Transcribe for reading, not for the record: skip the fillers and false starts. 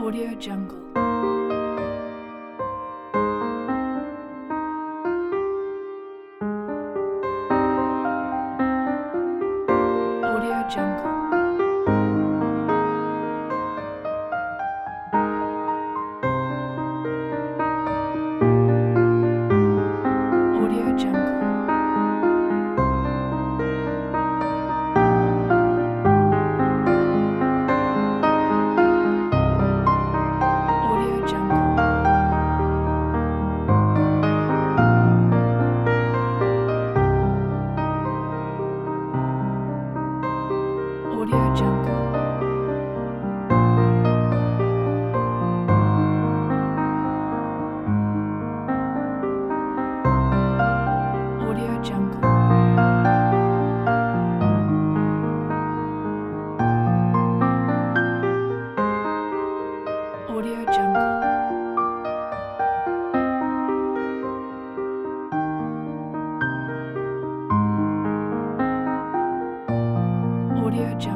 Audio Jungle. Audio Jungle. Audio Jungle. Audio Jungle. Audio Jungle. Audio Jungle. Audio Jungle. Audio Jungle.